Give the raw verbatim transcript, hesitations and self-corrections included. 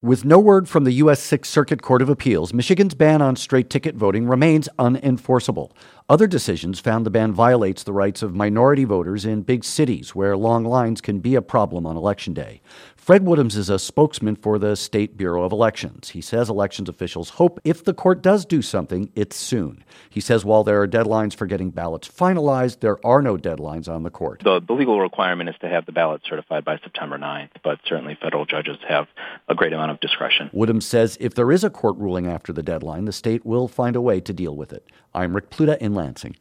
With no word from the U S Sixth Circuit Court of Appeals, Michigan's ban on straight ticket voting remains unenforceable. Other decisions found the ban violates the rights of minority voters in big cities where long lines can be a problem on Election Day. Fred Woodhams is a spokesman for the State Bureau of Elections. He says elections officials hope if the court does do something, it's soon. He says while there are deadlines for getting ballots finalized, there are no deadlines on the court. The, the legal requirement is to have the ballot certified by September ninth, but certainly federal judges have a great amount of discretion. Woodhams says if there is a court ruling after the deadline, the state will find a way to deal with it. I'm Rick Pluta in Lansing.